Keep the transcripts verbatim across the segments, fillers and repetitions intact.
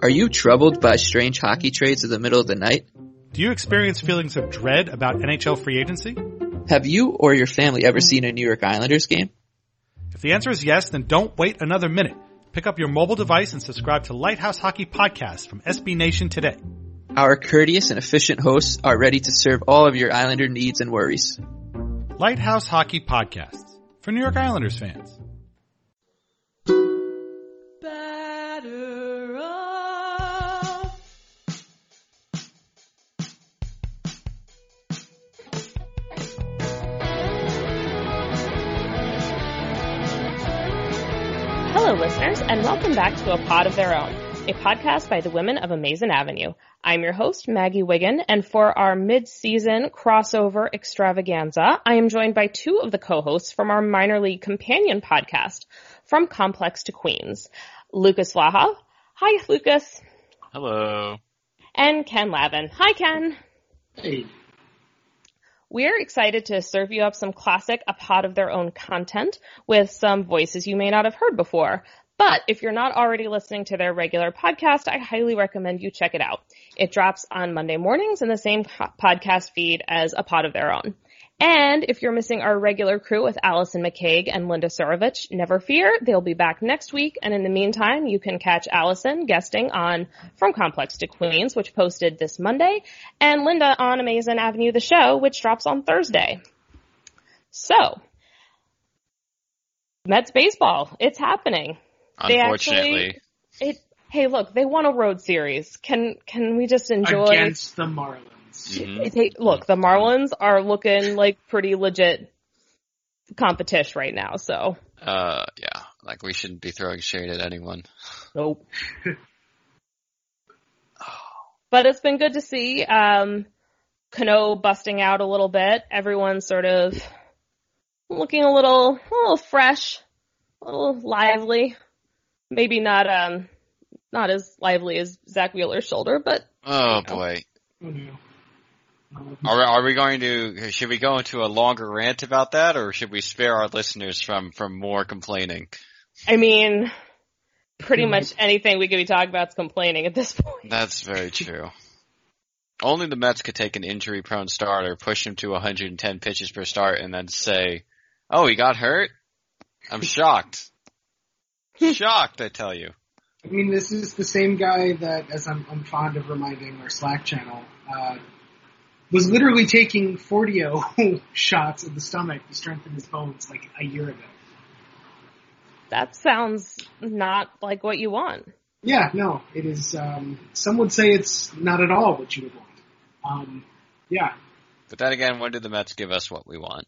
Are you troubled by strange hockey trades in the middle of the night? Do you experience feelings of dread about N H L free agency? Have you or your family ever seen a New York Islanders game? If the answer is yes, then don't wait another minute. Pick up your mobile device and subscribe to Lighthouse Hockey Podcast from S B Nation today. Our courteous and efficient hosts are ready to serve all of your Islander needs and worries. Lighthouse Hockey Podcasts for New York Islanders fans. Batter up. Hello, listeners, and welcome back to A Pod of Their Own, a podcast by the women of Amazin' Avenue. I'm your host, Maggie Wiggin, and for our mid-season crossover extravaganza, I am joined by two of the co-hosts from our minor league companion podcast, From Complex to Queens, Lucas Laha. Hi, Lucas. Hello. And Ken Lavin. Hi, Ken. Hey. We're excited to serve you up some classic A Pod of Their Own content with some voices you may not have heard before. But if you're not already listening to their regular podcast, I highly recommend you check it out. It drops on Monday mornings in the same podcast feed as A Pod of Their Own. And if you're missing our regular crew with Allison McCaig and Linda Surovich, never fear, they'll be back next week. And in the meantime, you can catch Allison guesting on From Complex to Queens, which posted this Monday, and Linda on Amazin' Avenue, the show, which drops on Thursday. So, Mets baseball, it's happening. Unfortunately. Actually, it, hey, look, they won a road series. Can can we just enjoy against the Marlins? Mm-hmm. They, look, the Marlins are looking like pretty legit competition right now. So, uh, yeah, like we shouldn't be throwing shade at anyone. Nope. But it's been good to see um, Cano busting out a little bit. Everyone's sort of looking a little, a little fresh, a little lively. Maybe not um not as lively as Zach Wheeler's shoulder, but oh you know. boy. Mm-hmm. Are we, are we going to, should we go into a longer rant about that, or should we spare our listeners from, from more complaining? I mean, pretty much anything we could be talking about is complaining at this point. That's very true. Only the Mets could take an injury-prone starter, push him to one hundred ten pitches per start, and then say, oh, he got hurt? I'm shocked. Shocked, I tell you. I mean, this is the same guy that, as I'm, I'm fond of reminding our Slack channel, uh, was literally taking forty-oh shots in the stomach to strengthen his bones like a year ago. That sounds not like what you want. Yeah, no, it is, um, some would say it's not at all what you would want. Um, yeah. But then again, when did the Mets give us what we want?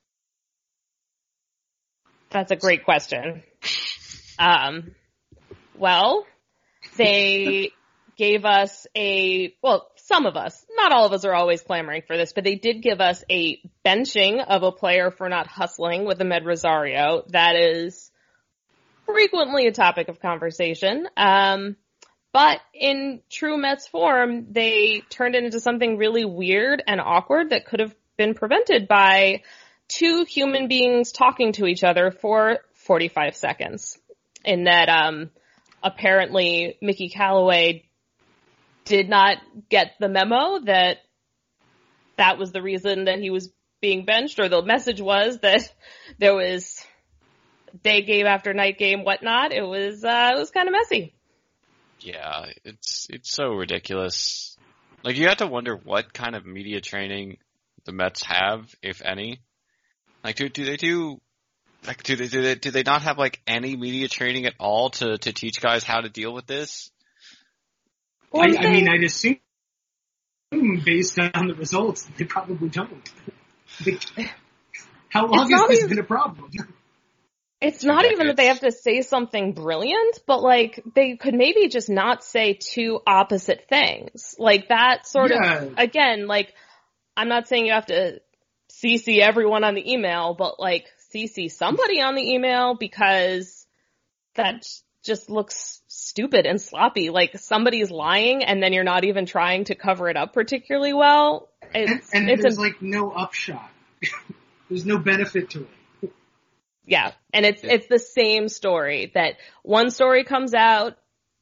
That's a great question. Um, well, they gave us a, well, some of us, not all of us are always clamoring for this, but they did give us a benching of a player for not hustling with Amed Rosario. That is frequently a topic of conversation. Um, but in true Mets form, they turned it into something really weird and awkward that could have been prevented by two human beings talking to each other for forty-five seconds. In that, um, apparently Mickey Callaway did not get the memo that that was the reason that he was being benched, or the message was that there was day game after night game, whatnot. It was, uh, it was kind of messy. Yeah, it's, it's so ridiculous. Like, you have to wonder what kind of media training the Mets have, if any. Like, do, do they do, like, do they, do they, do they not have, like, any media training at all to, to teach guys how to deal with this? I, I mean, I'd assume, based on the results, they probably don't. They, how long has this even been a problem? It's not even that they have to say something brilliant, but, like, they could maybe just not say two opposite things. Like, that sort yeah. of, again, like, I'm not saying you have to C C everyone on the email, but, like, C C somebody on the email, because that just looks stupid and sloppy. Like, somebody's lying, and then you're not even trying to cover it up particularly well. It's, and and it's there's, a, like, no upshot. There's no benefit to it. Yeah, and it's it's the same story, that one story comes out,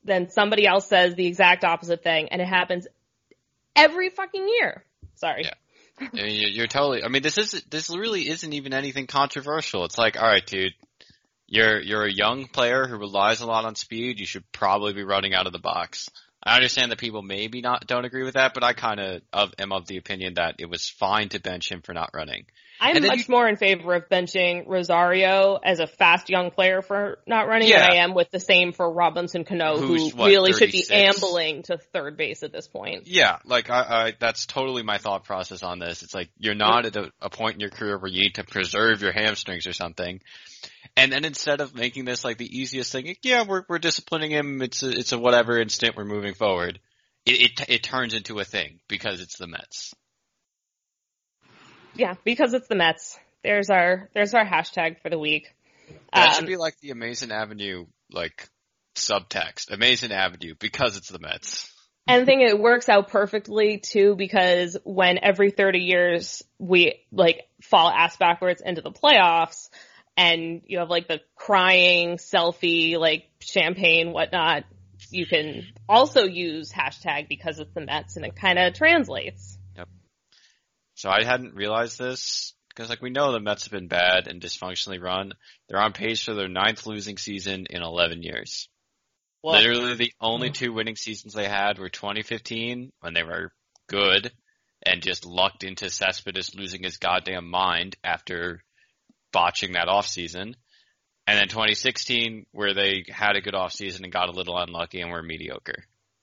then somebody else says the exact opposite thing, and it happens every fucking year. Sorry. Yeah. I mean, you're, you're totally. I mean, this is this really isn't even anything controversial. It's like, all right, dude, you're you're a young player who relies a lot on speed. You should probably be running out of the box. I understand that people maybe not don't agree with that, but I kind of of, am of the opinion that it was fine to bench him for not running. I'm much you, more in favor of benching Rosario as a fast young player for not running yeah. than I am with the same for Robinson Cano, Who's, who what, really should thirty-six? be ambling to third base at this point. Yeah, like I, I that's totally my thought process on this. It's like you're not at a, a point in your career where you need to preserve your hamstrings or something. And then instead of making this like the easiest thing, like, yeah, we're we're disciplining him. It's a, it's a whatever instant. We're moving forward. It, it it turns into a thing because it's the Mets. Yeah, because it's the Mets. There's our there's our hashtag for the week. That um, should be like the Amazing Avenue like subtext. Amazing Avenue because it's the Mets. And I think it works out perfectly too, because when every thirty years we like fall ass backwards into the playoffs, and you have like the crying selfie, like champagne, whatnot, you can also use hashtag because it's the Mets, and it kind of translates. Yep. So I hadn't realized this because like we know the Mets have been bad and dysfunctionally run. They're on pace for their ninth losing season in eleven years. Well, Literally the only two winning seasons they had were twenty fifteen when they were good and just lucked into Cespedes losing his goddamn mind after botching that offseason. And then twenty sixteen where they had a good offseason and got a little unlucky and were mediocre.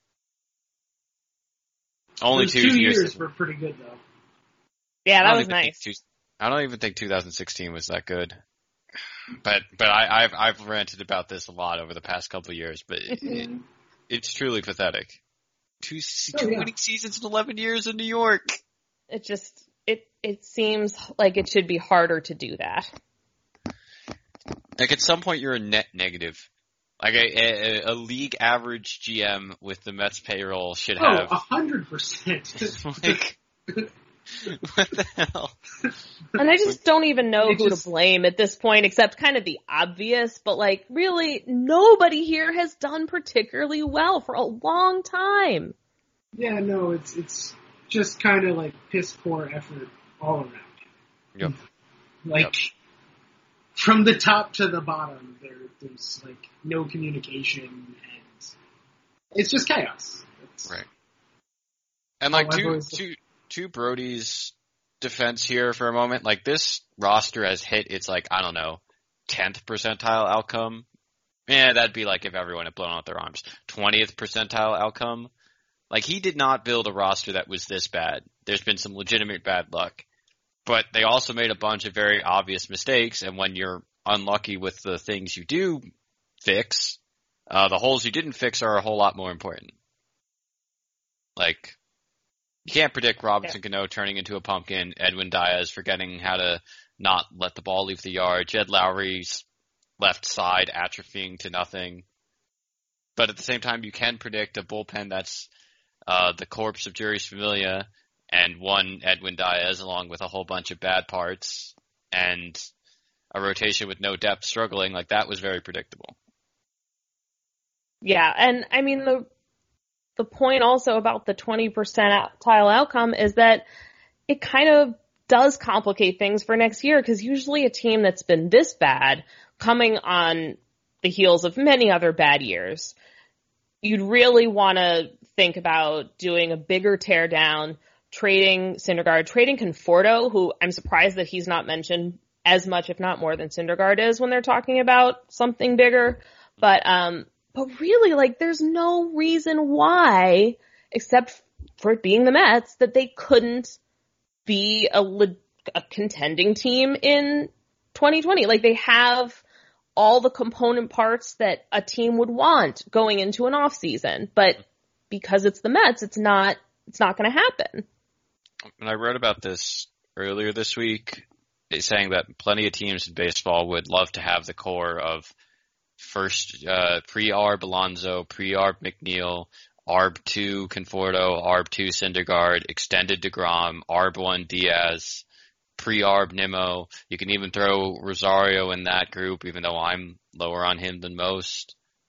Only Those two, two years. years were pretty good though. yeah, I that don't was even think nice. two- I don't even think two thousand sixteen was that good. But but I, I've I've ranted about this a lot over the past couple of years, but it, it, it's truly pathetic. Two Oh, two yeah. winning seasons in eleven years in New York. It just it it seems like it should be harder to do that. Like at some point you're a net negative. Like a, a, a league average G M with the Mets payroll should Oh, have a hundred percent. like what the hell? And I just don't even know It who just- to blame at this point, except kind of the obvious, but like really nobody here has done particularly well for a long time. Yeah, no, it's it's just kind of like piss poor effort all around. Yep. Like Yep. from the top to the bottom, there there's like no communication, and it's just chaos. It's, Right. And like However, two it's- two two Brody's defense here for a moment, like this roster has hit its like, I don't know, tenth percentile outcome. Yeah, that'd be like if everyone had blown out their arms. twentieth percentile outcome. Like he did not build a roster that was this bad. There's been some legitimate bad luck. But they also made a bunch of very obvious mistakes, and when you're unlucky with the things you do fix, uh, the holes you didn't fix are a whole lot more important. Like, you can't predict Robinson Yeah. Cano turning into a pumpkin, Edwin Diaz forgetting how to not let the ball leave the yard, Jed Lowry's left side atrophying to nothing. But at the same time, you can predict a bullpen that's uh, the corpse of Juris Familia and one Edwin Diaz along with a whole bunch of bad parts and a rotation with no depth struggling. Like, that was very predictable. Yeah, and I mean the the point also about the twenty percentile outcome is that it kind of does complicate things for next year, because usually a team that's been this bad, coming on the heels of many other bad years, you'd really want to think about doing a bigger teardown, trading Syndergaard, trading Conforto, who I'm surprised that he's not mentioned as much, if not more, than Syndergaard is when they're talking about something bigger. But um, but really, like, there's no reason why, except for it being the Mets, that they couldn't be a, le- a contending team in twenty twenty. Like, they have all the component parts that a team would want going into an off season, but because it's the Mets, it's not, it's not going to happen. And I wrote about this earlier this week, saying that plenty of teams in baseball would love to have the core of first, uh, pre-Arb Alonso, pre-Arb McNeil, Arb two Conforto, Arb two Syndergaard, extended DeGrom, Arb one Diaz, pre-Arb Nimmo. You can even throw Rosario in that group, even though I'm lower on him than most.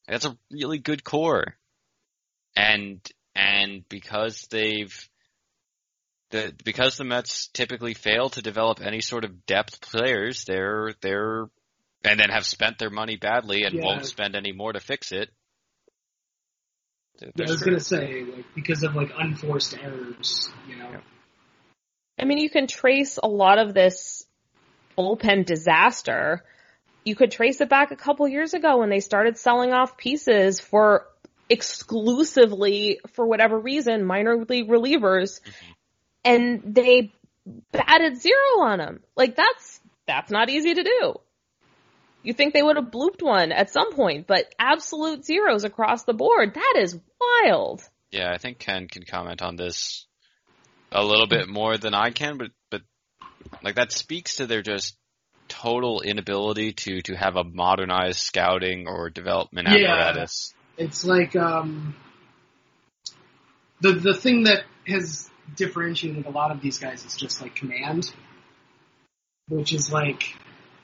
That's a really good core. And, and because they've, the, because the Mets typically fail to develop any sort of depth players, they're, they're, and then have spent their money badly and Yeah. won't spend any more to fix it. They're, Yeah, they're I was screwed. gonna say, like, because of like unforced errors, you know. Yeah. I mean, you can trace a lot of this bullpen disaster. You could trace it back a couple years ago when they started selling off pieces for exclusively, for whatever reason, minor league relievers, Mm-hmm. and they batted zero on them. Like, that's, that's not easy to do. You think they would have blooped one at some point, but absolute zeros across the board. That is wild. Yeah, I think Ken can comment on this a little bit more than I can, but, but like that speaks to their just total inability to, to have a modernized scouting or development Yeah. apparatus. It's like um, the the thing that has differentiated a lot of these guys is just like command, which is like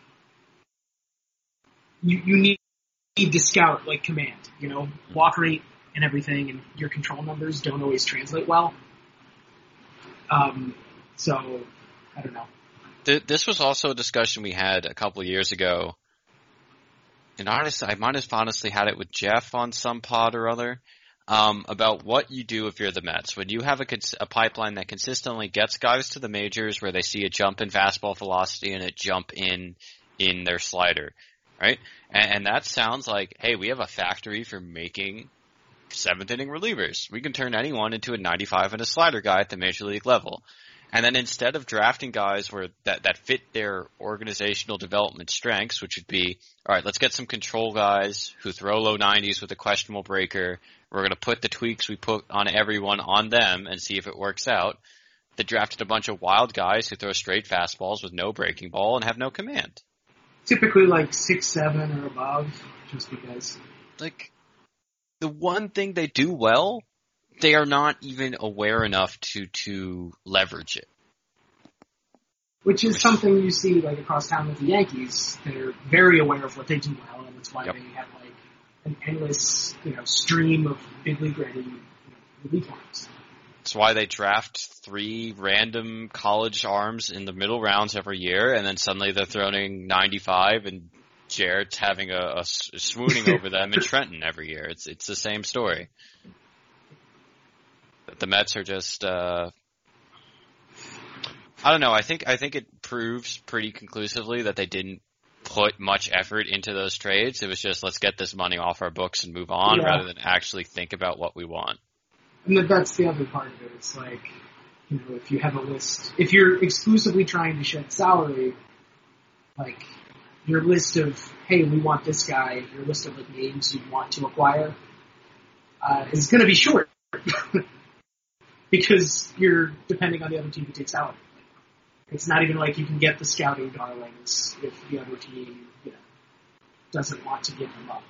you you need, need to scout like command. You know, walk rate and everything, and your control numbers don't always translate well. Um, so I don't know. Th- This was also a discussion we had a couple of years ago. And honestly, I might have honestly had it with Jeff on some pod or other, um, about what you do if you're the Mets. When you have a, cons- a pipeline that consistently gets guys to the majors where they see a jump in fastball velocity and a jump in, in their slider, right? And, and that sounds like, hey, we have a factory for making seventh inning relievers. We can turn anyone into a ninety-five and a slider guy at the major league level. And then instead of drafting guys where that, that fit their organizational development strengths, which would be, all right, let's get some control guys who throw low nineties with a questionable breaker. We're going to put the tweaks we put on everyone on them and see if it works out. They drafted a bunch of wild guys who throw straight fastballs with no breaking ball and have no command. Typically like six, seven or above, just because. Like, the one thing they do well, they are not even aware enough to, to leverage it. Which is something you see like across town with the Yankees. They're very aware of what they do well, and that's why Yep. they have like an endless, you know, stream of big league ready you know, relief arms. That's why they draft three random college arms in the middle rounds every year, and then suddenly they're throwing ninety-five, and Jarrett's having a, a s- swooning over them in Trenton every year. It's it's the same story. But the Mets are just, uh, I don't know. I think I think it proves pretty conclusively that they didn't put much effort into those trades. It was just, let's get this money off our books and move on, Yeah. rather than actually think about what we want. And that- that's the other part of it. It's like, you know, if you have a list, if you're exclusively trying to shed salary, like your list of, hey, we want this guy, your list of like names you want to acquire, uh, is going to be short because you're depending on the other team to take salary. It's not even like you can get the scouting darlings if the other team, you know, doesn't want to give them up.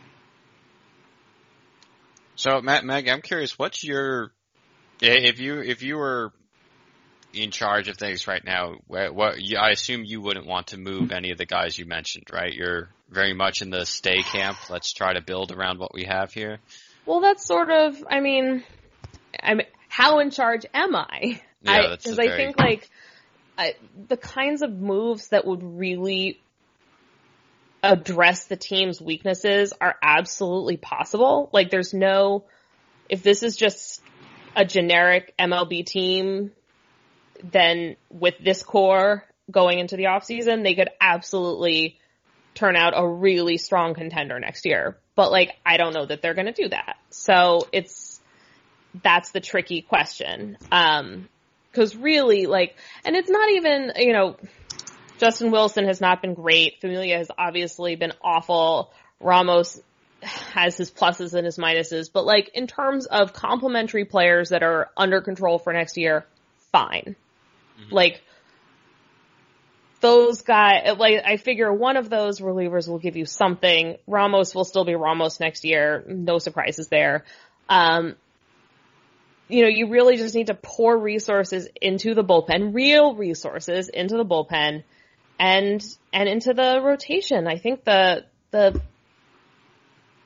So, Matt, Meg, I'm curious, what's your, if you if you were in charge of things right now, what, what you, I assume you wouldn't want to move any of the guys you mentioned, right? You're very much in the stay camp. Let's try to build around what we have here. Well, that's sort of, I mean, I mean, how in charge am I? Yeah, that's Because a I very- think, like, I, the kinds of moves that would really address the team's weaknesses are absolutely possible. Like, there's no, if this is just a generic M L B team, then with this core going into the offseason, they could absolutely turn out a really strong contender next year. But, like, I don't know that they're going to do that. So it's, that's the tricky question. Um, cause really, like, and it's not even, you know, Justin Wilson has not been great. Familia has obviously been awful. Ramos has his pluses and his minuses. But, like, in terms of complementary players that are under control for next year, fine. Mm-hmm. Like, those guys, like, I figure one of those relievers will give you something. Ramos will still be Ramos next year. No surprises there. Um, you know, you really just need to pour resources into the bullpen, real resources into the bullpen, and, and into the rotation. I think the, the,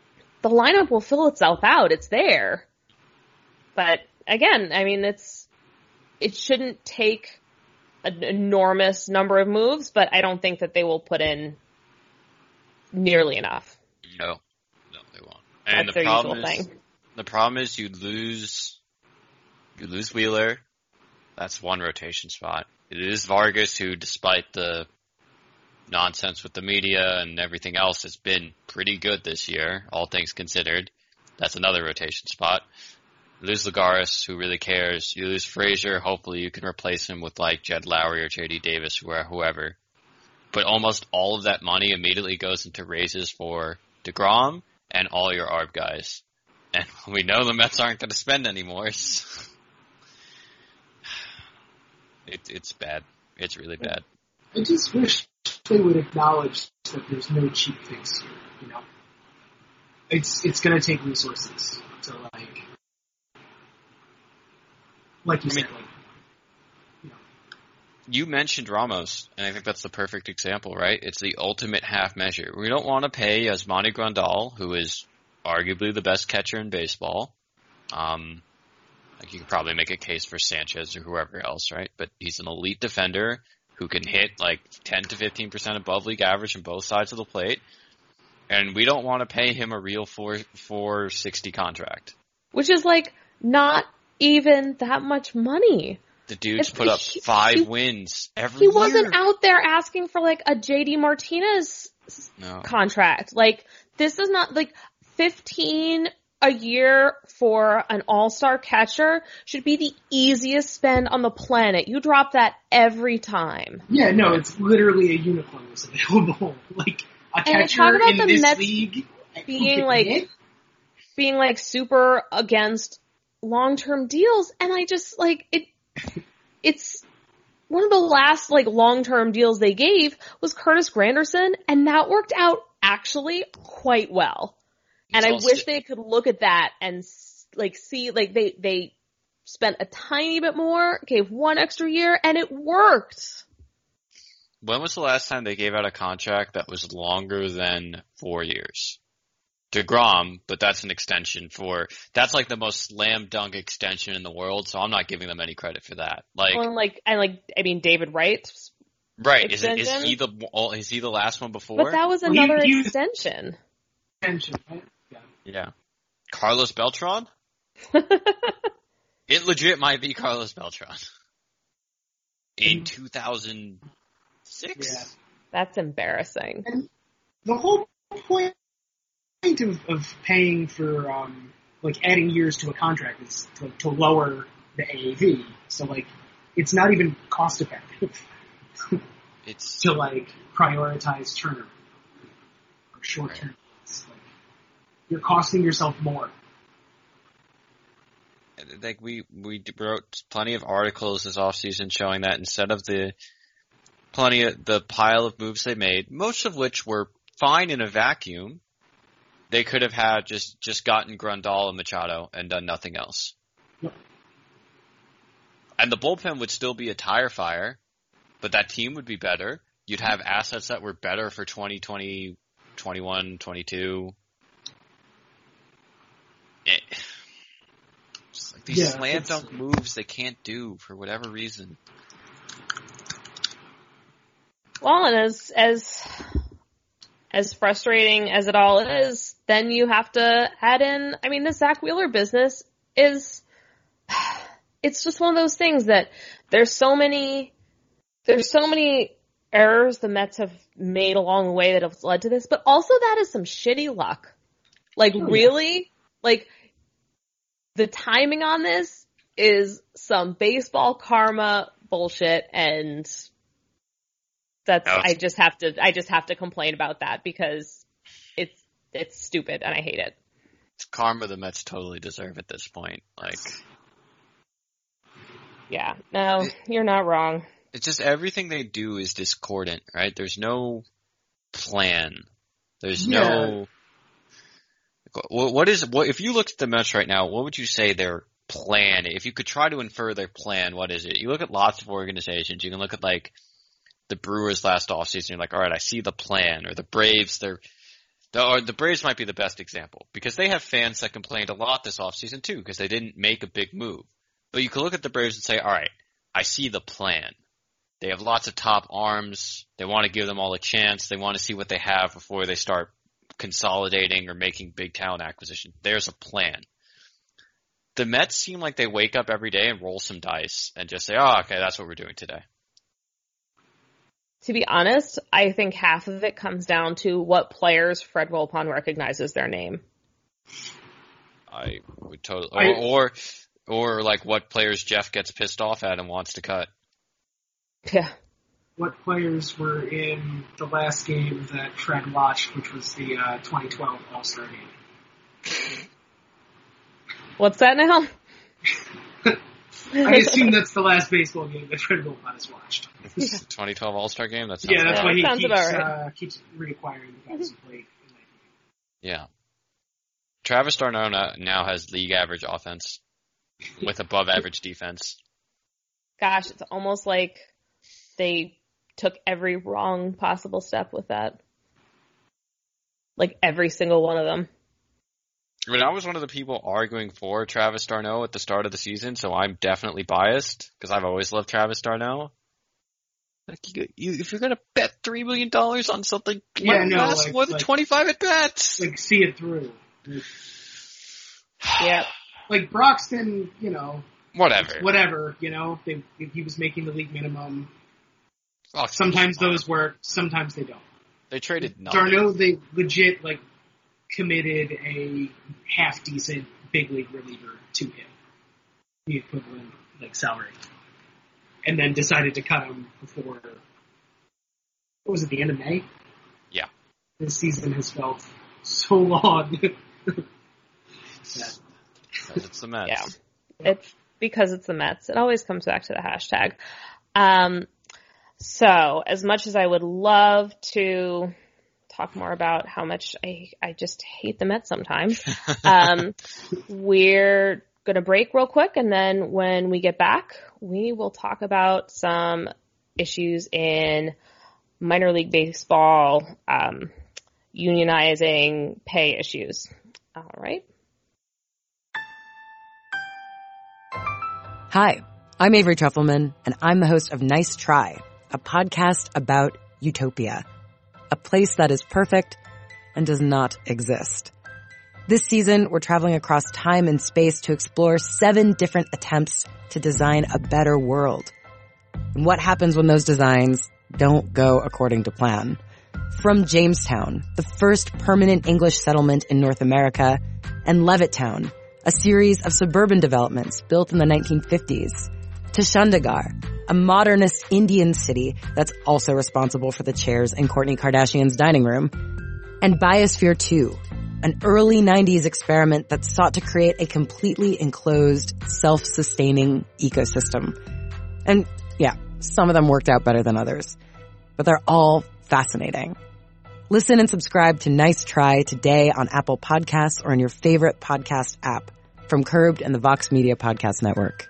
the lineup will fill itself out. It's there. But again, I mean, it's, it shouldn't take an enormous number of moves, but I don't think that they will put in nearly enough. No, no, they won't. And That's the their problem usual is, thing. the problem is you lose, you lose Wheeler. That's one rotation spot. It is Vargas, who, despite the nonsense with the media and everything else, has been pretty good this year, all things considered. That's another rotation spot. You lose Lagares, who really cares. You lose Frazier. Hopefully you can replace him with like Jed Lowry or J D Davis or whoever. But almost all of that money immediately goes into raises for DeGrom and all your A R B guys. And we know the Mets aren't going to spend anymore. So it, it's bad. It's really bad. I just wish they would acknowledge that there's no cheap fix here, you know? It's it's going to take resources to, like, like you I said, mean, like, you know. You mentioned Ramos, and I think that's the perfect example, right? It's the ultimate half measure. We don't want to pay Yasmani Grandal, who is arguably the best catcher in baseball. Um, like you could probably make a case for Sanchez or whoever else, right? But he's an elite defender who can hit like ten to fifteen percent above league average on both sides of the plate. And we don't want to pay him a real four four sixty contract. Which is like not even that much money. The dude's It's- put up he- five he- wins every He year. wasn't out there asking for like a J D Martinez No. contract. Like, this is not like fifteen a year for an all-star catcher should be the easiest spend on the planet. You drop that every time. Yeah, no, it's literally a unicorn was available. Like, a And catcher talk about in the this Mets league being, who can like, hit? being like super against long-term deals, and I just like it. It's one of the last like long-term deals they gave was Curtis Granderson, and that worked out actually quite well. And It's I also- wish they could look at that and like see like they they spent a tiny bit more, gave one extra year, and it worked. When was the last time they gave out a contract that was longer than four years? DeGrom, but that's an extension for, that's like the most slam dunk extension in the world, so I'm not giving them any credit for that. Like, Well, and like and like I mean David Wright, right, is, it, is extension? he the, oh, is he the last one before? but that was Well, he- another he was- extension. Attention, right? Yeah. Yeah. Carlos Beltran? It legit might be Carlos Beltran. In two thousand six? Yeah. That's embarrassing. The whole point of, of paying for, um, like, adding years to a contract is to, to lower the A A V. So, like, it's not even cost effective It's, to, like, prioritize term or short term. It's like, you're costing yourself more. like we, we wrote plenty of articles this offseason showing that instead of the plenty of the pile of moves they made, most of which were fine in a vacuum, they could have had just, just gotten Grandal and Machado and done nothing else. Yep. And the bullpen would still be a tire fire, but that team would be better. You'd have assets that were better for twenty twenty, twenty-one, twenty-two. It, just like these Yeah, slam it's- dunk moves they can't do for whatever reason. Well, and as as as frustrating as it all is, then you have to add in. I mean, the Zach Wheeler business is. It's just one of those things that there's so many, there's so many errors the Mets have made along the way that have led to this, but also that is some shitty luck. Like, Oh, yeah. really, like the timing on this is some baseball karma bullshit, and that's, Yeah. I just have to, I just have to complain about that because it's, it's stupid and I hate it. It's karma the Mets totally deserve at this point. Like, Yeah, no, you're not wrong. it's just everything they do is discordant, right? There's no plan. There's Yeah. no. What what is what if you looked at the Mets right now? What would you say their plan? If you could try to infer their plan, what is it? You look at lots of organizations. You can look at like the Brewers last offseason. You're like, all right, I see the plan. Or the Braves, they're The, or the Braves might be the best example because they have fans that complained a lot this offseason too because they didn't make a big move. But you can look at the Braves and say, all right, I see the plan. They have lots of top arms. They want to give them all a chance. They want to see what they have before they start consolidating or making big talent acquisition. There's a plan. The Mets seem like they wake up every day and roll some dice and just say, oh, okay, that's what we're doing today. To be honest, I think half of it comes down to what players Fred Wilpon recognizes their name. I would totally, I, or, or or like what players Jeff gets pissed off at and wants to cut. Yeah. What players were in the last game that Fred watched, which was the uh, twenty twelve All-Star game? What's that now? I assume that's the last baseball game that Fred Wilpon has watched. The twenty twelve All-Star game? That sounds Yeah, that's right. why he Sounds keeps, about right. uh, keeps reacquiring the guys who played in that game. Yeah. Travis d'Arnaud now has league average offense with above average defense. Gosh, it's almost like they took every wrong possible step with that. Like every single one of them. I mean, I was one of the people arguing for Travis d'Arnaud at the start of the season, so I'm definitely biased because I've always loved Travis d'Arnaud. Like, you, you, if you're gonna bet three million dollars on something, Yeah, let him no, last like- more than like- twenty-five at bats. Like, see it through. Like, Yeah. like Broxton, you know, Whatever. whatever, you know, they, he was making the league minimum. Oh, Sometimes those work, sometimes they don't. they traded nothing. d'Arnaud, they legit, like, committed a half-decent big league reliever to him. The equivalent, like, salary. And then decided to cut him before, what was it, the end of May? Yeah. This season has felt so long. Yeah. Because it's the Mets. Yeah. It's because it's the Mets. It always comes back to the hashtag. Um, so as much as I would love to talk more about how much I, I just hate the Mets sometimes, um, we're going to break real quick. And then when we get back, we will talk about some issues in minor league baseball, um, unionizing pay issues. All right. Hi, I'm Avery Trufelman, and I'm the host of Nice Try, a podcast about utopia, a place that is perfect and does not exist. This season, we're traveling across time and space to explore seven different attempts to design a better world. And what happens when those designs don't go according to plan? From Jamestown, the first permanent English settlement in North America, and Levittown, a series of suburban developments built in the nineteen fifties, to Chandigarh, a modernist Indian city that's also responsible for the chairs in Kourtney Kardashian's dining room, and Biosphere two, an early nineties experiment that sought to create a completely enclosed, self-sustaining ecosystem. And yeah, some of them worked out better than others, but they're all fascinating. Listen and subscribe to Nice Try today on Apple Podcasts or in your favorite podcast app from Curbed and the Vox Media Podcast Network.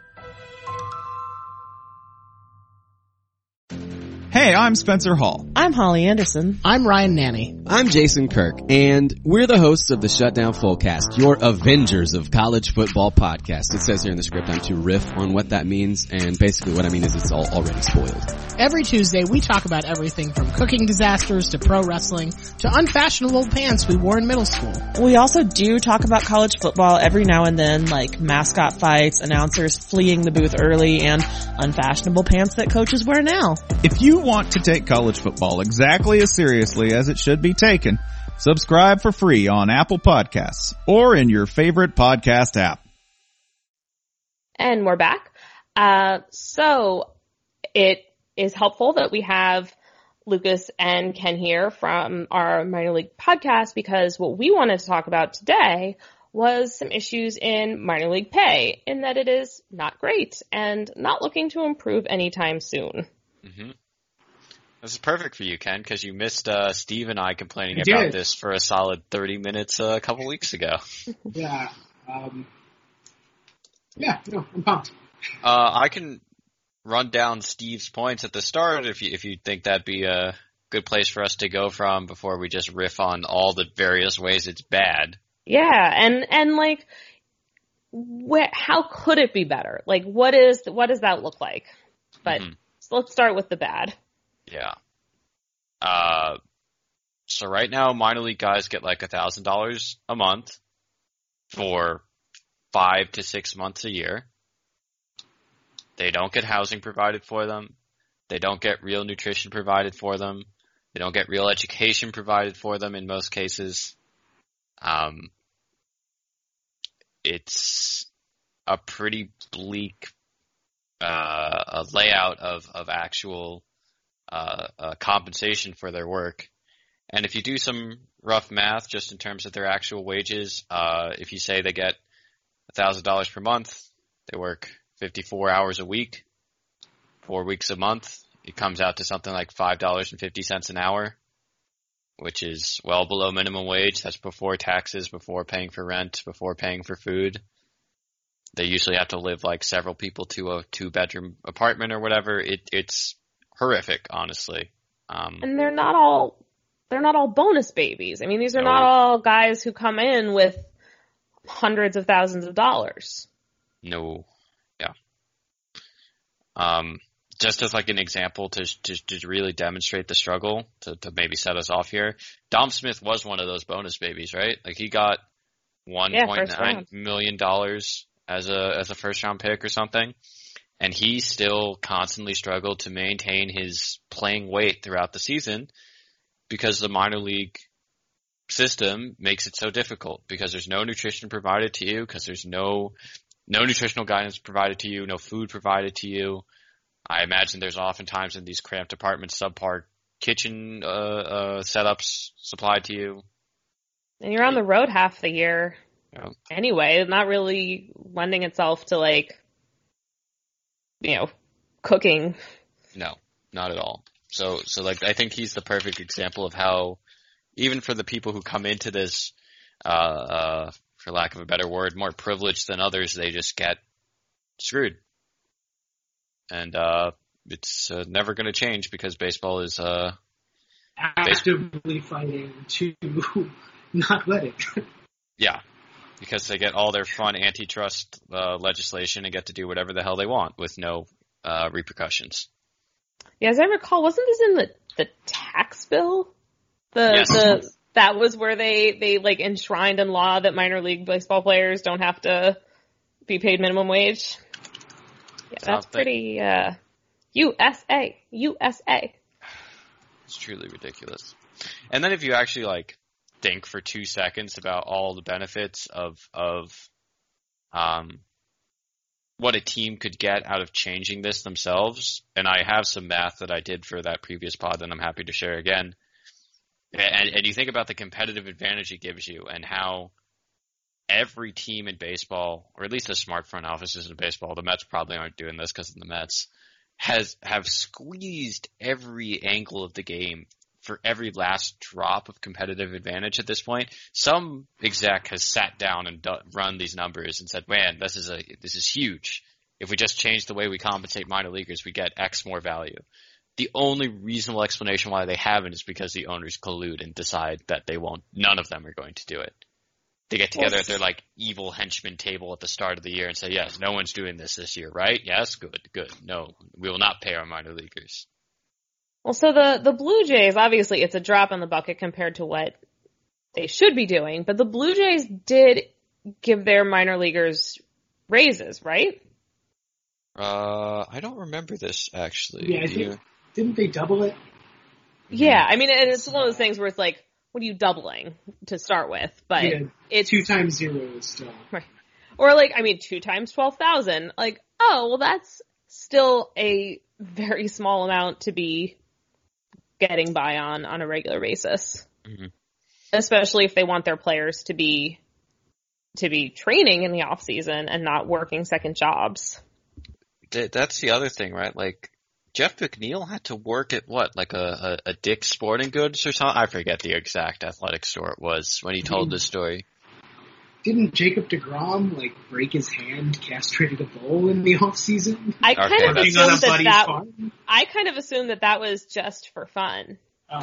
Hey, I'm Spencer Hall. I'm Holly Anderson. I'm Ryan Nanny. I'm Jason Kirk, and we're the hosts of the Shutdown Fullcast, your Avengers of College Football podcast. It says here in the script I'm to riff on what that means, and basically what I mean is it's all already spoiled. Every Tuesday, we talk about everything from cooking disasters to pro wrestling to unfashionable pants we wore in middle school. We also do talk about college football every now and then, like mascot fights, announcers fleeing the booth early, and unfashionable pants that coaches wear now. If you want to take college football exactly as seriously as it should be taken, subscribe for free on Apple Podcasts or in your favorite podcast app. And we're back. Uh, so it is helpful that we have Lucas and Ken here from our minor league podcast, because what we wanted to talk about today was some issues in minor league pay, in that it is not great and not looking to improve anytime soon. Mm-hmm. This is perfect for you, Ken, because you missed uh, Steve and I complaining I about did. this for a solid thirty minutes uh, a couple weeks ago. Yeah. Um, yeah, no, I'm pumped. Uh, I can run down Steve's points at the start if you if you think that'd be a good place for us to go from before we just riff on all the various ways it's bad. Yeah, and and like, wh- how could it be better? Like, what is what does that look like? But Mm-hmm. so let's start with the bad. Yeah. Uh, so right now, minor league guys get like a thousand dollars a month for five to six months a year. They don't get housing provided for them. They don't get real nutrition provided for them. They don't get real education provided for them in most cases. Um, it's a pretty bleak uh, a layout of, of actual uh, uh, compensation for their work. And if you do some rough math just in terms of their actual wages, uh, if you say they get one thousand dollars per month, they work fifty-four hours a week, four weeks a month, it comes out to something like five dollars and fifty cents an hour, which is well below minimum wage. That's before taxes, before paying for rent, before paying for food. They usually have to live like several people to a two-bedroom apartment or whatever. It, it's horrific, honestly. Um, And they're not all they're not all bonus babies. I mean, these are No. not all guys who come in with hundreds of thousands of dollars. No. Yeah. Um, just as like an example to, to, to really demonstrate the struggle, to, to maybe set us off here, Dom Smith was one of those bonus babies, right? Like he got one point nine million dollars as a, as a first round pick or something. And he still constantly struggled to maintain his playing weight throughout the season because the minor league system makes it so difficult, because there's no nutrition provided to you, because there's no no nutritional guidance provided to you, no food provided to you. I imagine there's oftentimes in these cramped apartments subpar kitchen uh, uh, setups supplied to you. And you're on the road half the year Yeah. anyway, not really lending itself to like, you know, cooking. No, not at all. So, so like, I think he's the perfect example of how, even for the people who come into this, uh, uh, for lack of a better word, more privileged than others, they just get screwed. And, uh, it's uh, never going to change because baseball is, uh, actively fighting to not let it. yeah, because they get all their fun antitrust, uh, legislation and get to do whatever the hell they want with no, uh, repercussions. Yeah, as I recall, wasn't this in the, the tax bill? The, Yes. the, that was where they, they like enshrined in law that minor league baseball players don't have to be paid minimum wage. Yeah, that's Sounds like- pretty, uh, U S A. U S A. It's truly ridiculous. And then if you actually like think for two seconds about all the benefits of, of, um, what a team could get out of changing this themselves, and I have some math that I did for that previous pod that I'm happy to share again. And, and you think about the competitive advantage it gives you and how every team in baseball, or at least the smart front offices in baseball, the Mets probably aren't doing this because of the Mets, has have squeezed every angle of the game for every last drop of competitive advantage at this point. Some exec has sat down and do, run these numbers and said, man, this is a this is huge. If we just change the way we compensate minor leaguers, we get X more value. The only reasonable explanation why they haven't is because the owners collude and decide that they won't, none of them are going to do it. They get together at their like evil henchman table at the start of the year and say, yes, no one's doing this this year, right? Yes, good, good. No, we will not pay our minor leaguers. Well, so the, the Blue Jays, obviously it's a drop in the bucket compared to what they should be doing, but the Blue Jays did give their minor leaguers raises, right? Uh, I don't remember this actually. Yeah, I think, didn't they double it? Yeah, I mean, and it's one of those things where it's like, what are you doubling to start with? But Yeah, it's two times zero is still. right. Or like, I mean, two times twelve thousand. Like, oh, well, that's still a very small amount to be getting by on on a regular basis. Mm-hmm. Especially if they want their players to be to be training in the off season and not working second jobs. That's the other thing, right? Like, Jeff McNeil had to work at what, like a, a, a Dick's Sporting Goods or something? I forget the exact athletic store it was when he told this story. Didn't Jacob deGrom like break his hand, castrated a bull in the off season? I kind Okay, of that's- assumed that, buddy's that farm? I kind of assumed that that was just for fun. Oh.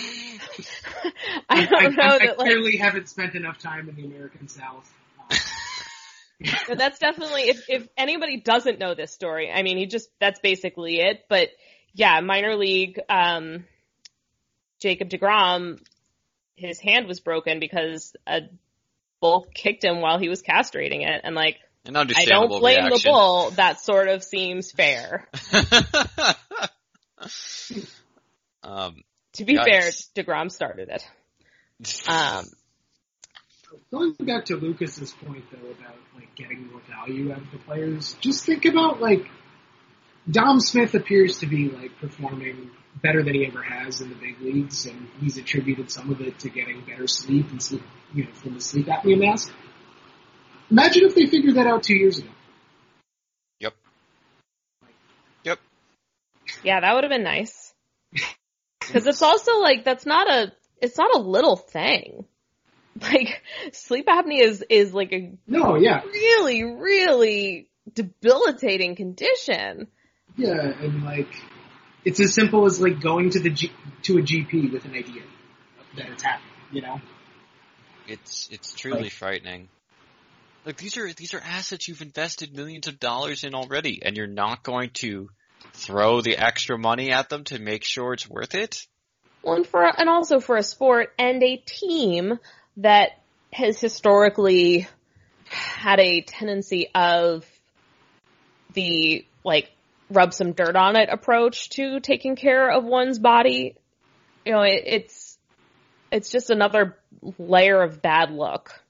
I don't know I, I, that I like, clearly haven't spent enough time in the American South. Uh, but that's definitely, if, if anybody doesn't know this story, I mean, he just, that's basically it. But yeah, minor league, um, Jacob deGrom, his hand was broken because a bull kicked him while he was castrating it. And like, An I understandable don't blame reaction. the bull. That sort of seems fair. um, To be yikes. fair, deGrom started it. Um, Going back to Lucas's point though about like getting more value out of the players, just think about like Dom Smith appears to be like performing better than he ever has in the big leagues, and he's attributed some of it to getting better sleep and sleep, you know, from the sleep apnea mask. Imagine if they figured that out two years ago. Yep. Yep. yeah, that would have been nice. Because it's also like, that's not a, it's not a little thing. Like, sleep apnea is, is like a No, yeah. really, really debilitating condition. Yeah, and like, it's as simple as like going to the G- to a G P with an idea that it's happening, you know? It's it's truly Like- frightening. Like these are these are assets you've invested millions of dollars in already, and you're not going to throw the extra money at them to make sure it's worth it? Well, and for, and also for a sport and a team that has historically had a tendency of the, like, rub some dirt on it approach to taking care of one's body. You know, it, it's, it's just another layer of bad luck.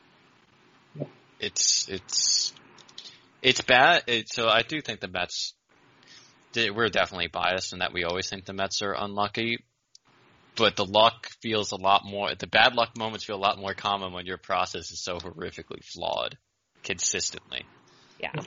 It's it's it's bad. It, so I do think the Mets. We're definitely biased in that we always think the Mets are unlucky, but the luck feels a lot more. The bad luck moments feel a lot more common when your process is so horrifically flawed, consistently. Yeah.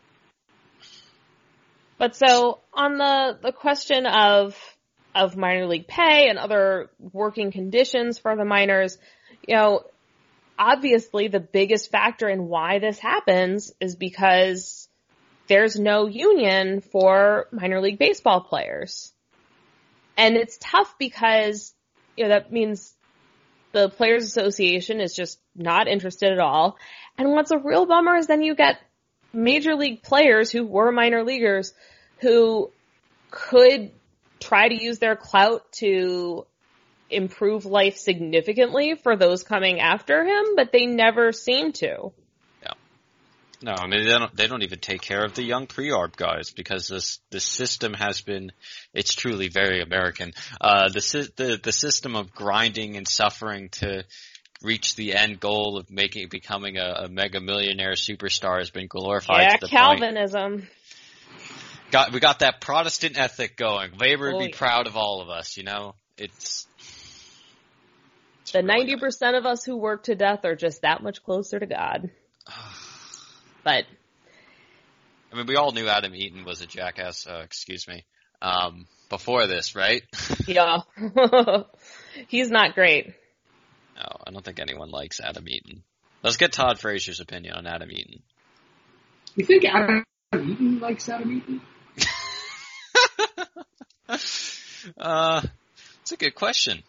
But so on the the question of of minor league pay and other working conditions for the minors, you know, obviously the biggest factor in why this happens is because there's no union for minor league baseball players. And it's tough because, you know, that means the Players Association is just not interested at all. And what's a real bummer is then you get major league players who were minor leaguers who could try to use their clout to improve life significantly for those coming after him, but they never seem to. Yeah. No, I mean, they don't, they don't even take care of the young pre-arb guys because this, the system has been, it's truly very American. Uh, the, the, the system of grinding and suffering to reach the end goal of making, becoming a, a mega millionaire superstar has been glorified Yeah, to the Calvinism. point. Got, we got that Protestant ethic going. Labor would Oh, be yeah. proud of all of us, you know? It's, it's The really ninety percent of us who work to death are just that much closer to God. But I mean, we all knew Adam Eaton was a jackass, uh, excuse me, um, before this, right? yeah, he's not great. No, I don't think anyone likes Adam Eaton. Let's get Todd Frazier's opinion on Adam Eaton. You think Adam Eaton likes Adam Eaton? uh, it's a good question.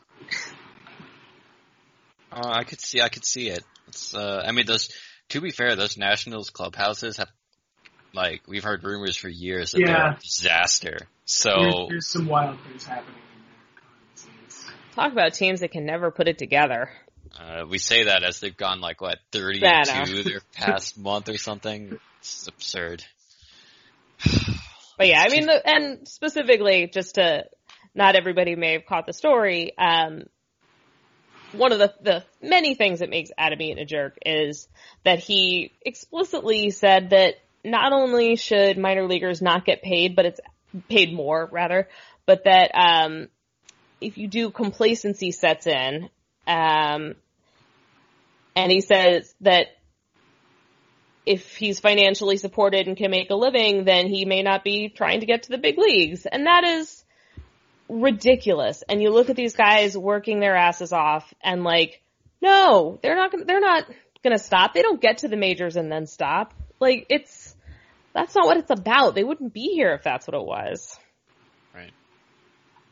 Uh, I could see, I could see it. It's, uh, I mean, those, to be fair, those Nationals clubhouses have, like, we've heard rumors for years that Yeah. they're a disaster. So, There's, there's some wild things happening in there. Talk about teams that can never put it together. uh, we say that as they've gone, like, what, Yeah, thirty-two their past month or something? It's absurd. But yeah, I mean, the, and specifically, just to, not everybody may have caught the story, um, one of the, the many things that makes Adam Eaton a jerk is that he explicitly said that not only should minor leaguers not get paid, but it's paid more, rather, but that um, if you do, complacency sets in, um, and he says that if he's financially supported and can make a living, then he may not be trying to get to the big leagues. And that is ridiculous. And you look at these guys working their asses off and like, no, they're not gonna, they're not gonna stop. They don't get to the majors and then stop. Like, it's, that's not what it's about. They wouldn't be here if that's what it was. Right.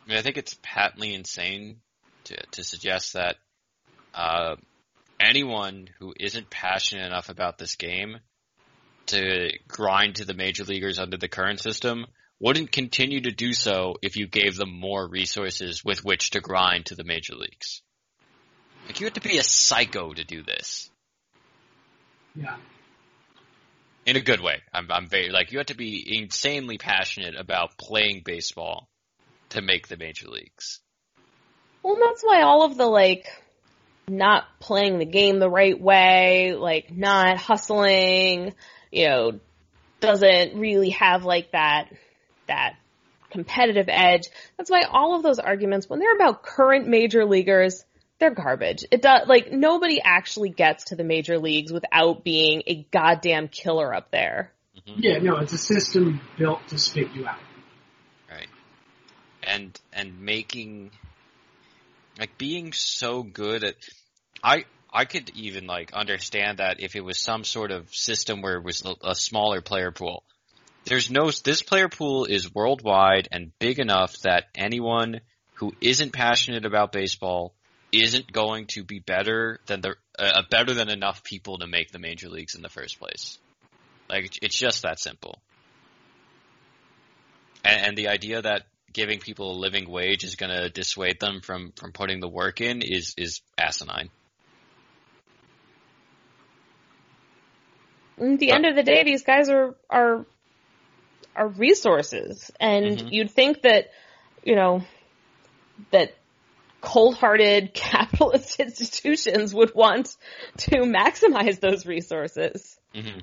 I mean, I think it's patently insane to to suggest that uh, anyone who isn't passionate enough about this game to grind to the major leaguers under the current system wouldn't continue to do so if you gave them more resources with which to grind to the major leagues. Like, you have to be a psycho to do this. Yeah. In a good way. I'm, I'm very, like, you have to be insanely passionate about playing baseball to make the major leagues. Well, that's why all of the, like, not playing the game the right way, like, not hustling, you know, doesn't really have, like, that, that competitive edge. That's why all of those arguments, when they're about current major leaguers, they're garbage. It does, like, nobody actually gets to the major leagues without being a goddamn killer up there. Mm-hmm. Yeah, no, it's a system built to spit you out. Right. And, and making, like, being so good at, I, I could even, like, understand that if it was some sort of system where it was a smaller player pool. There's no, this player pool is worldwide and big enough that anyone who isn't passionate about baseball isn't going to be better than the, uh, better than enough people to make the major leagues in the first place. Like, it's just that simple. And, and the idea that giving people a living wage is going to dissuade them from, from putting the work in is, is asinine. At the end of the day, these guys are, are, are resources. And Mm-hmm. you'd think that, you know, that cold-hearted capitalist institutions would want to maximize those resources. Mm-hmm.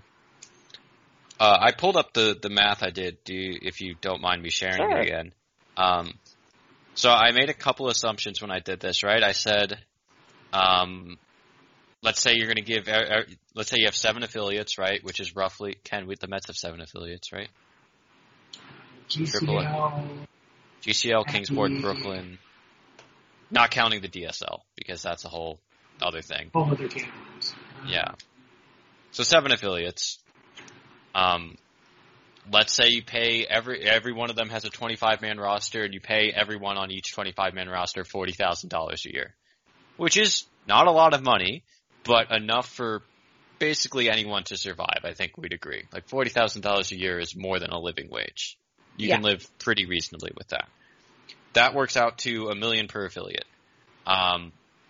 Uh, I pulled up the, the math I did, do you, if you don't mind me sharing Sure. it again. Um, so I made a couple assumptions when I did this, right? I said, um, let's say you're going to give, uh, let's say you have seven affiliates, right? Which is roughly, Ken, the Mets have seven affiliates, right? G C L, G C L, Kingsport, Happy- Brooklyn. Not counting the D S L, because that's a whole other thing. all other games. Yeah. So seven affiliates. Um, let's say you pay every, every one of them has a twenty-five man roster, and you pay everyone on each twenty-five man roster forty thousand dollars a year. Which is not a lot of money, but enough for basically anyone to survive, I think we'd agree. Like forty thousand dollars a year is more than a living wage. You Yeah. can live pretty reasonably with that. That works out to a million per affiliate. Um,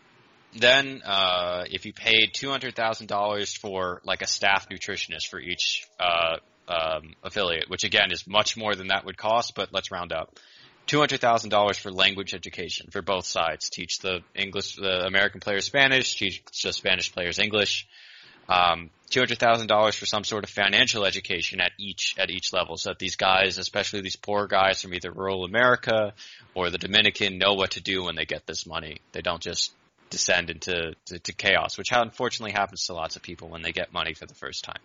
then, uh, if you paid two hundred thousand dollars for like a staff nutritionist for each, uh, um, affiliate, which again is much more than that would cost, but let's round up. two hundred thousand dollars for language education for both sides. Teach the English, the American players Spanish, teach the Spanish players English. Um, two hundred thousand dollars for some sort of financial education at each, at each level, so that these guys, especially these poor guys from either rural America or the Dominican, know what to do when they get this money. They don't just descend into to, to chaos, which unfortunately happens to lots of people when they get money for the first time.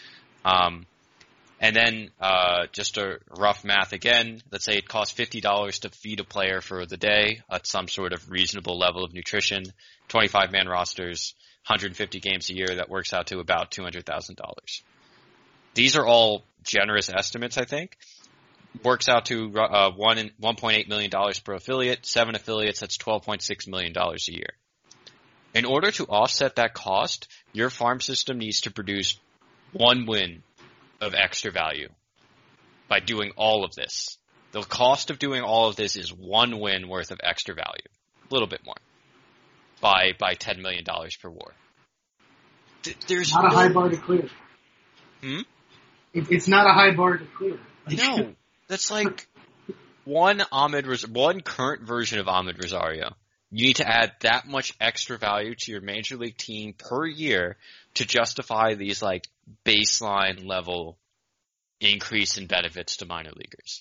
Um, and then, uh, just a rough math again, let's say it costs fifty dollars to feed a player for the day at some sort of reasonable level of nutrition, twenty-five man rosters, one hundred fifty games a year, that works out to about two hundred thousand dollars. These are all generous estimates, I think. Works out to uh, one one point eight million dollars per affiliate, seven affiliates, that's twelve point six million dollars a year. In order to offset that cost, your farm system needs to produce one win of extra value by doing all of this. The cost of doing all of this is one win worth of extra value. A little bit more. By by ten million dollars per war. Th- There's Not no, a high bar to clear. Hmm? It, it's not a high bar to clear. Like, No, that's like one Ahmed, Ros- one current version of Ahmed Rosario. You need to add that much extra value to your major league team per year to justify these like baseline level increase in benefits to minor leaguers.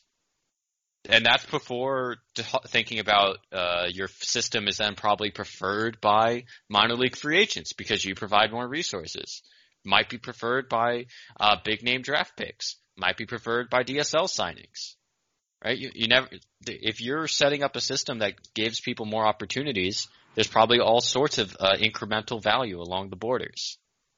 And that's before t- thinking about uh, your system is then probably preferred by minor league free agents because you provide more resources. Might be preferred by uh, big name draft picks. Might be preferred by D S L signings. Right? You, you never. If you're setting up a system that gives people more opportunities, there's probably all sorts of uh, incremental value along the borders.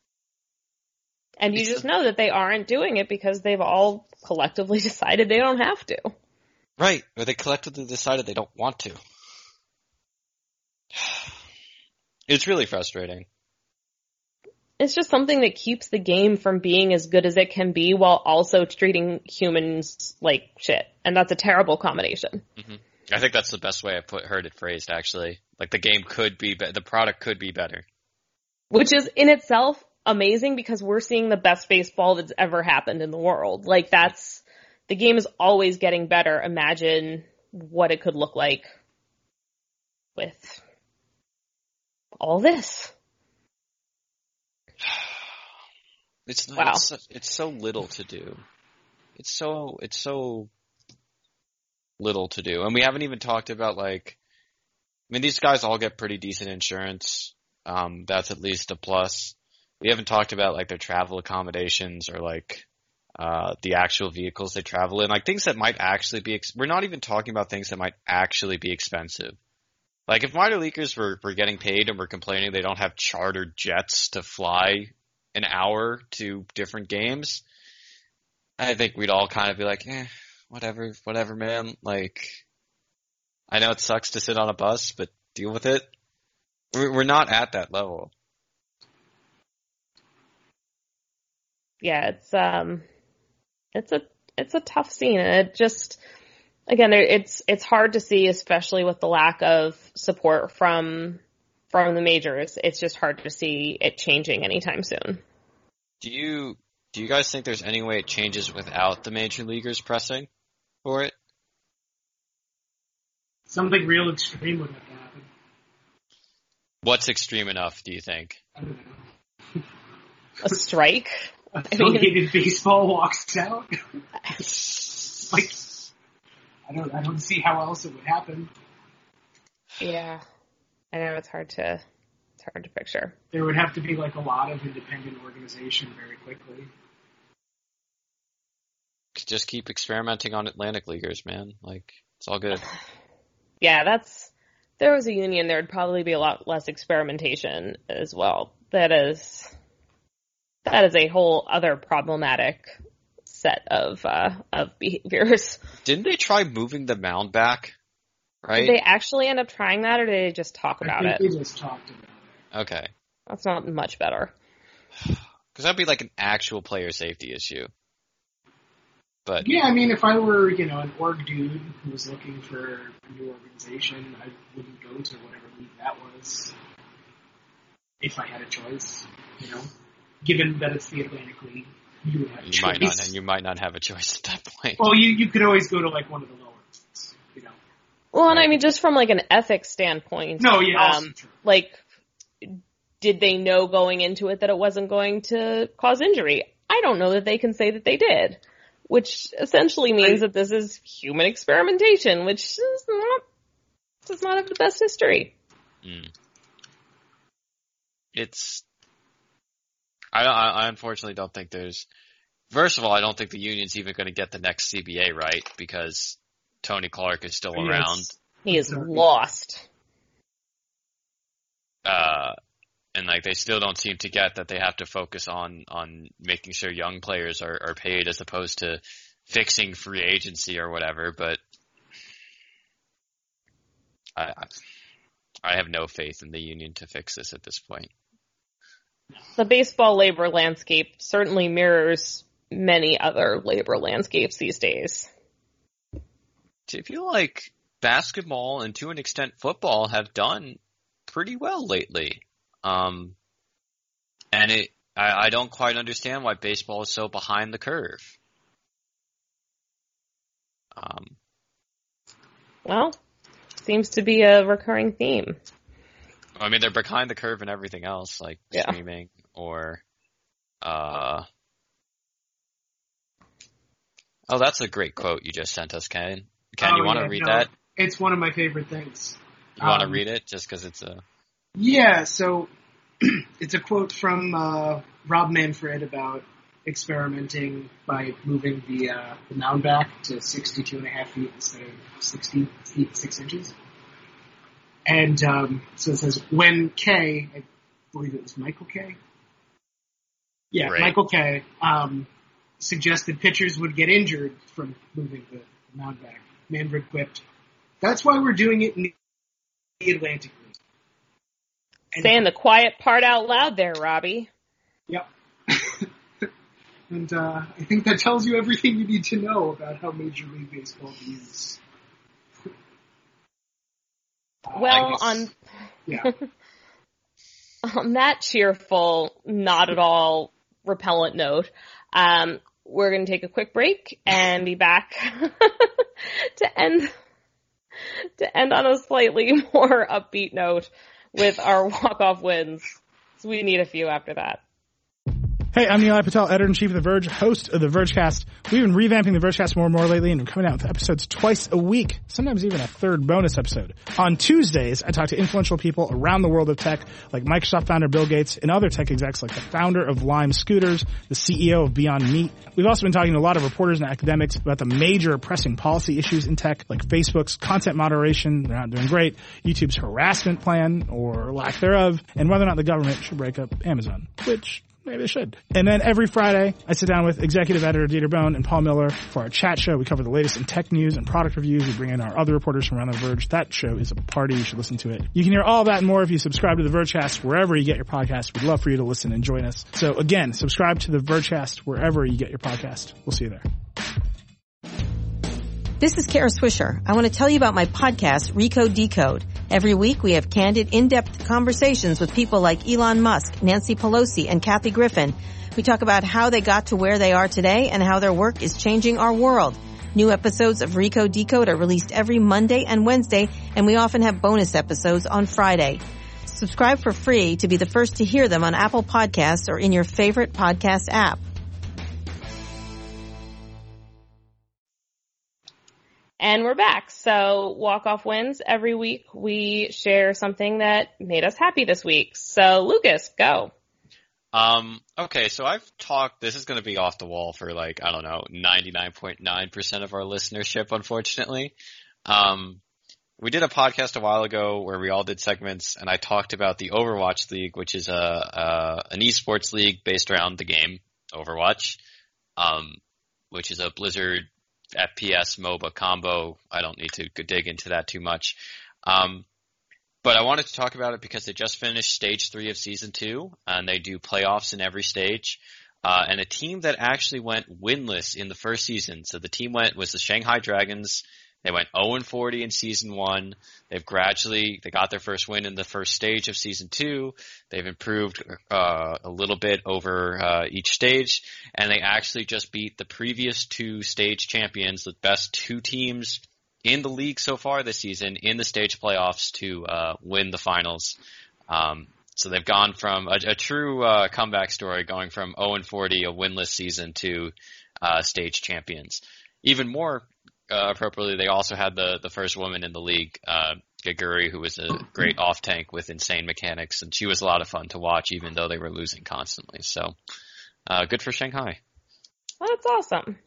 And you It's just a- know that they aren't doing it because they've all collectively decided they don't have to. Right, or they collectively decided they don't want to. It's really frustrating. It's just something that keeps the game from being as good as it can be while also treating humans like shit. And that's a terrible combination. Mm-hmm. I think that's the best way I put heard it phrased, actually. Like, the game could be, be- the product could be better. Which is in itself amazing because we're seeing the best baseball that's ever happened in the world. Like, that's, the game is always getting better. Imagine what it could look like with all this. It's not, wow. it's, so, it's so little to do. It's so, it's so little to do. And we haven't even talked about, like, I mean, these guys all get pretty decent insurance. Um, that's at least a plus. We haven't talked about, like, their travel accommodations or, like, uh, the actual vehicles they travel in. Like, things that might actually be, ex- we're not even talking about things that might actually be expensive. Like, if minor leaguers were, were getting paid and were complaining they don't have chartered jets to fly an hour to different games, I think we'd all kind of be like, eh, whatever, whatever, man. Like, I know it sucks to sit on a bus, but deal with it. We're, we're not at that level. Yeah, it's, um, it's a, it's a tough scene, and it just, again, it's, it's hard to see, especially with the lack of support from, from the majors. It's just hard to see it changing anytime soon. Do you, do you guys think there's any way it changes without the major leaguers pressing for it? Something real extreme would have to happen. What's extreme enough, do you think? I don't know. A strike? Affiliated baseball walks out. Like, I don't, I don't see how else it would happen. Yeah, I know it's hard to, it's hard to picture. There would have to be like a lot of independent organization very quickly. Just keep experimenting on Atlantic Leaguers, man. Like, it's all good. Yeah, that's, if there was a union, there would probably be a lot less experimentation as well. That is, that is a whole other problematic set of, uh, of behaviors. Didn't they try moving the mound back? Right? Did they actually end up trying that, or did they just talk about I it? think they just talked about it. Okay. That's not much better. Because that'd be like an actual player safety issue. But yeah, I mean, if I were, you know, an org dude who was looking for a new organization, I wouldn't go to whatever league that was if I had a choice, you know. Given that it's the Atlantic League, you would have a you choice. might not, you might not have a choice at that point. Well, you you could always go to like one of the lower ones, you know. Well, and I mean, just from like an ethics standpoint. No, yeah, also um, true. Like, did they know going into it that it wasn't going to cause injury? I don't know that they can say that they did. Which essentially means that this is human experimentation, which is not, does not have the best history. Mm. It's, I, I, I unfortunately don't think there's, first of all, I don't think the union's even going to get the next C B A right, because Tony Clark is still Yes. around. He is lost. Uh, and like, they still don't seem to get that they have to focus on, on making sure young players are, are paid as opposed to fixing free agency or whatever, but I, I have no faith in the union to fix this at this point. The baseball labor landscape certainly mirrors many other labor landscapes these days. I feel like basketball and to an extent football have done pretty well lately. Um, and it, I, I don't quite understand why baseball is so behind the curve. Um, Well, seems to be a recurring theme. I mean, they're behind the curve in everything else, like Yeah. streaming or, uh, oh, that's a great quote you just sent us, Ken. Ken, Oh, you want to yeah, read no, that? It's one of my favorite things. You want to Um, read it just because it's a, Yeah, so it's a quote from uh, Rob Manfred about experimenting by moving the, uh, the mound back to sixty-two and a half feet instead of sixty feet, six inches. And um, so it says, when Kay, I believe it was Michael Kay? Yeah, Right. Michael Kay um, suggested pitchers would get injured from moving the mound back. Manfred quipped. That's why we're doing it in the Atlantic region. And Saying the quiet part out loud there, Robbie. Yep. And uh, I think that tells you everything you need to know about how Major League Baseball views. Well, on yeah. on that cheerful, not at all repellent note, um, we're going to take a quick break and be back to end to end on a slightly more upbeat note with our walk-off wins. So we need a few after that. Hey, I'm Neil Patel, editor-in-chief of The Verge, host of The Vergecast. We've been revamping The Vergecast more and more lately, and we're coming out with episodes twice a week, sometimes even a third bonus episode. On Tuesdays, I talk to influential people around the world of tech, like Microsoft founder Bill Gates and other tech execs like the founder of Lime Scooters, the C E O of Beyond Meat. We've also been talking to a lot of reporters and academics about the major pressing policy issues in tech, like Facebook's content moderation, they're not doing great, YouTube's harassment plan, or lack thereof, and whether or not the government should break up Amazon, which maybe they should. And then every Friday, I sit down with executive editor Dieter Bohn and Paul Miller for our chat show. We cover the latest in tech news and product reviews. We bring in our other reporters from around The Verge. That show is a party. You should listen to it. You can hear all that and more if you subscribe to The Vergecast wherever you get your podcast. We'd love for you to listen and join us. So again, subscribe to The Vergecast wherever you get your podcast. We'll see you there. This is Kara Swisher. I want to tell you about my podcast, Recode Decode. Every week we have candid, in-depth conversations with people like Elon Musk, Nancy Pelosi, and Kathy Griffin. We talk about how they got to where they are today and how their work is changing our world. New episodes of Recode Decode are released every Monday and Wednesday, and we often have bonus episodes on Friday. Subscribe for free to be the first to hear them on Apple Podcasts or in your favorite podcast app. And we're back. So walk-off wins. Every week we share something that made us happy this week. So Lucas, go. Um, okay, so I've talked, this is going to be off the wall for like, I don't know, ninety-nine point nine percent of our listenership, unfortunately. Um, we did a podcast a while ago where we all did segments, and I talked about the Overwatch League, which is a, a an esports league based around the game Overwatch, um, which is a Blizzard F P S MOBA combo. I don't need to dig into that too much. Um, but I wanted to talk about it because they just finished stage three of season two, and they do playoffs in every stage. Uh, and a team that actually went winless in the first season. So the team went was the Shanghai Dragons. They went oh and forty in season one. They've gradually, they got their first win in the first stage of season two. They've improved, uh, a little bit over, uh, each stage. And they actually just beat the previous two stage champions, the best two teams in the league so far this season in the stage playoffs to, uh, win the finals. Um, so they've gone from a, a true, uh, comeback story going from oh and forty, a winless season to, uh, stage champions. Even more, Uh, appropriately, they also had the, the first woman in the league, uh, Gaguri, who was a great off-tank with insane mechanics, and she was a lot of fun to watch, even though they were losing constantly. So, uh, good for Shanghai. Oh, that's awesome.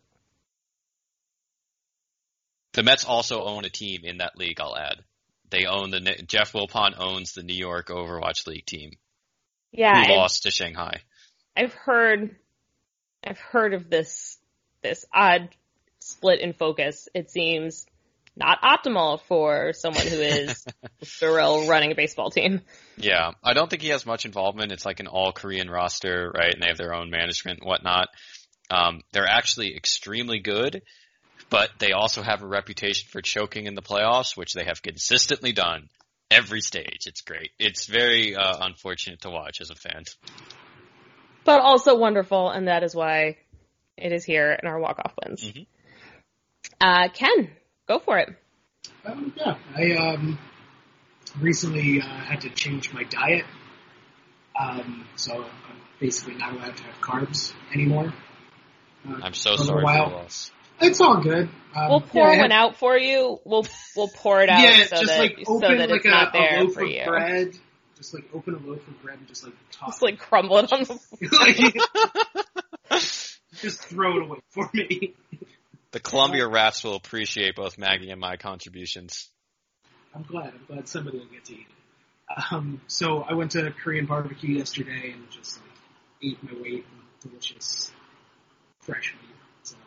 The Mets also own a team in that league, I'll add. They own the, Jeff Wilpon owns the New York Overwatch League team. Yeah. Who lost to Shanghai. I've heard, I've heard of this, this odd split in focus. It seems not optimal for someone who is Burrell running a baseball team. Yeah, I don't think he has much involvement. It's like an all-Korean roster, right? And they have their own management and whatnot. Um, they're actually extremely good, but they also have a reputation for choking in the playoffs, which they have consistently done every stage. It's great. It's very uh, unfortunate to watch as a fan. But also wonderful, and that is why it is here in our walk-off wins. Mm-hmm. Uh, Ken, go for it. Um, yeah, I um, recently uh, had to change my diet, um, so I'm basically not allowed to have carbs anymore. Uh, I'm so sorry for your loss. It's all good. Um, we'll pour yeah, one out for you. We'll we'll pour it out yeah, so just that like so open that like it's a, not there a loaf for of you. bread. Just like open a loaf of bread and just like toss. Just like crumble it on the floor. Just throw it away for me. The Columbia Rats will appreciate both Maggie and my contributions. I'm glad. I'm glad somebody will get to eat it. Um, so I went to Korean barbecue yesterday and just like ate my weight in delicious fresh meat. So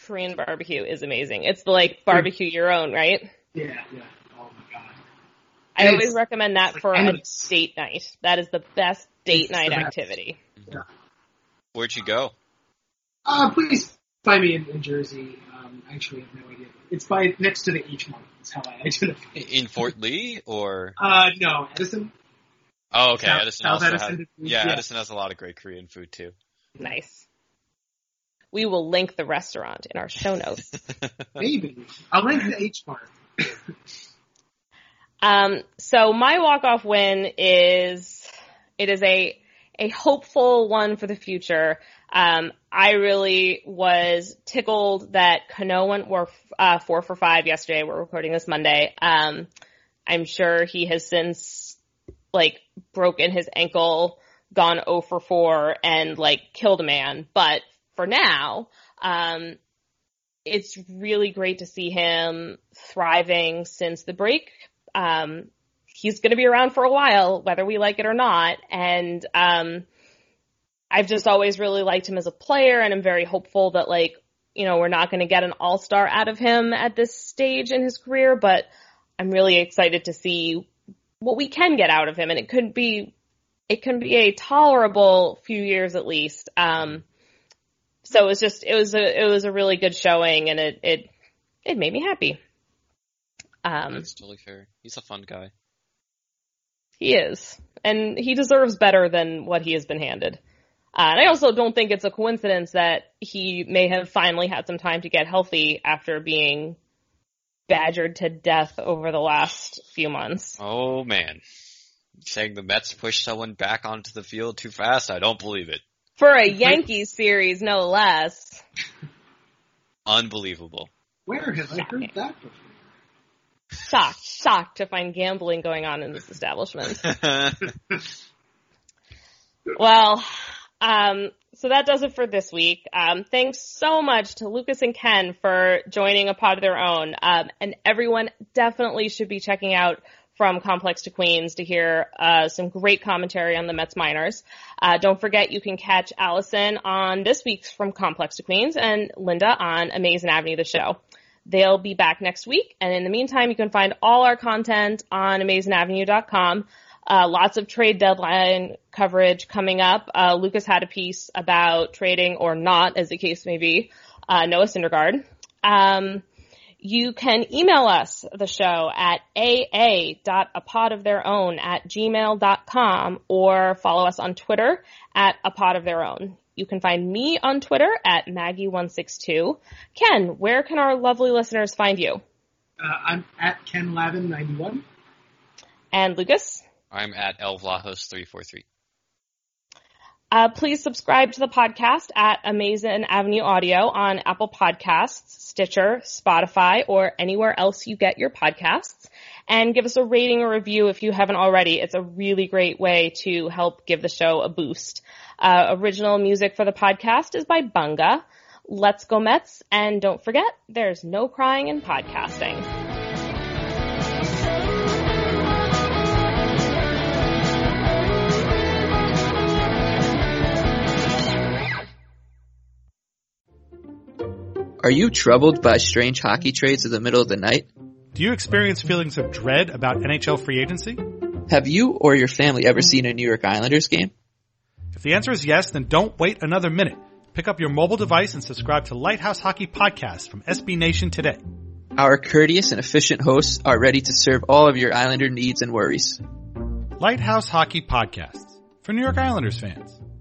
Korean barbecue is amazing. It's the, like, barbecue your own, right? Yeah, yeah. Oh my god. I And always it's- recommend that for a endless. date night. That is the best date It's night the best. activity. Yeah. Where'd you go? Uh, please find me in, in Jersey. Um, I actually have no idea. It's by next to the H Mart. That's how I identify. In Fort Lee or? Uh, no, Edison. Oh, okay. South- Edison South also Edison has, did- yeah, yeah. Edison has a lot of great Korean food too. Nice. We will link the restaurant in our show notes. Maybe. I'll link the H Mart. Um, so my walk-off win is, it is a, a hopeful one for the future. Um, I really was tickled that Kano went were, uh, four for five yesterday. We're recording this Monday. Um, I'm sure he has since, like, broken his ankle, gone oh for four, and, like, killed a man. But for now, um, it's really great to see him thriving since the break. Um, he's going to be around for a while, whether we like it or not. And, um, I've just always really liked him as a player, and I'm very hopeful that, like, you know, we're not going to get an all-star out of him at this stage in his career, but I'm really excited to see what we can get out of him. And it could be, it can be a tolerable few years at least. Um, so it was just, it was a, it was a really good showing, and it, it, it made me happy. Um, That's totally fair. He's a fun guy. He is. And he deserves better than what he has been handed. Uh, and I also don't think it's a coincidence that he may have finally had some time to get healthy after being badgered to death over the last few months. Oh man. Saying the Mets pushed someone back onto the field too fast? I don't believe it. For a Yankees series, no less. Unbelievable. Where have I heard that before? Shocked, shocked to find gambling going on in this establishment. Well, um, so that does it for this week. Um, thanks so much to Lucas and Ken for joining a pod of their own. Um, and everyone definitely should be checking out From Complex to Queens to hear uh, some great commentary on the Mets minors. Uh, don't forget you can catch Allison on this week's From Complex to Queens and Linda on Amazing Avenue, the show. They'll be back next week, and in the meantime, you can find all our content on amazing avenue dot com. Uh, lots of trade deadline coverage coming up. Uh, Lucas had a piece about trading or not, as the case may be, uh, Noah Syndergaard. Um, you can email us, the show, at aa dot a pod of their own at gmail dot com, or follow us on Twitter at a pod of their own. You can find me on Twitter at Maggie one six two. Ken, where can our lovely listeners find you? Uh, I'm at Ken Lavin ninety-one. And Lucas? I'm at Elvlahos three four three. Uh, please subscribe to the podcast at Amazing Avenue Audio on Apple Podcasts, Stitcher, Spotify, or anywhere else you get your podcasts. And give us a rating or review if you haven't already. It's a really great way to help give the show a boost. Uh, original music for the podcast is by Bunga. Let's go Mets, and don't forget, there's no crying in podcasting. Are you troubled by strange hockey trades in the middle of the night? Do you experience feelings of dread about N H L free agency? Have you or your family ever seen a New York Islanders game? If the answer is yes, then don't wait another minute. Pick up your mobile device and subscribe to Lighthouse Hockey Podcast from S B Nation today. Our courteous and efficient hosts are ready to serve all of your Islander needs and worries. Lighthouse Hockey Podcasts for New York Islanders fans.